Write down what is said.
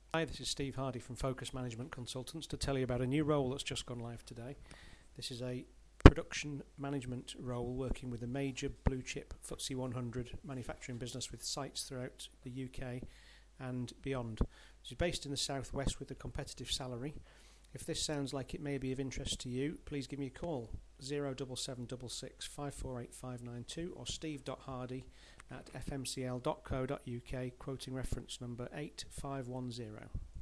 Hi, this is Steve Hardy from Focus Management Consultants to tell you about a new role that's just gone live today. This is a production management role working with a major blue chip FTSE 100 manufacturing business with sites throughout the UK and beyond. This is based in the southwest with a competitive salary. If this sounds like it may be of interest to you, please give me a call 07766 548 592 or steve.hardy@fmcl.co.uk, quoting reference number 8510.